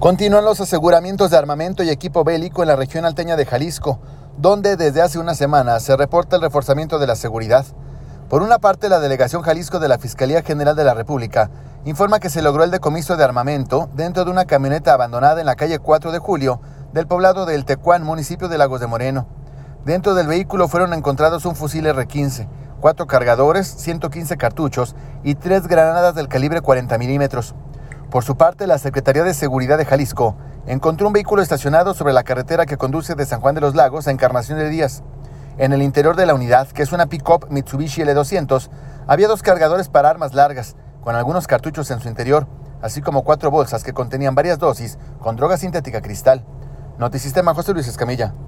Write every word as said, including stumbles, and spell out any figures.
Continúan los aseguramientos de armamento y equipo bélico en la región alteña de Jalisco, donde desde hace una semana se reporta el reforzamiento de la seguridad. Por una parte, la Delegación Jalisco de la Fiscalía General de la República informa que se logró el decomiso de armamento dentro de una camioneta abandonada en la calle cuatro de julio del poblado de El Tecuán, municipio de Lagos de Moreno. Dentro del vehículo fueron encontrados un fusil erre quince, cuatro cargadores, ciento quince cartuchos y tres granadas del calibre cuarenta milímetros. Por su parte, la Secretaría de Seguridad de Jalisco encontró un vehículo estacionado sobre la carretera que conduce de San Juan de los Lagos a Encarnación de Díaz. En el interior de la unidad, que es una pick-up Mitsubishi ele doscientos, había dos cargadores para armas largas, con algunos cartuchos en su interior, así como cuatro bolsas que contenían varias dosis con droga sintética cristal. Notisistema, José Luis Escamilla.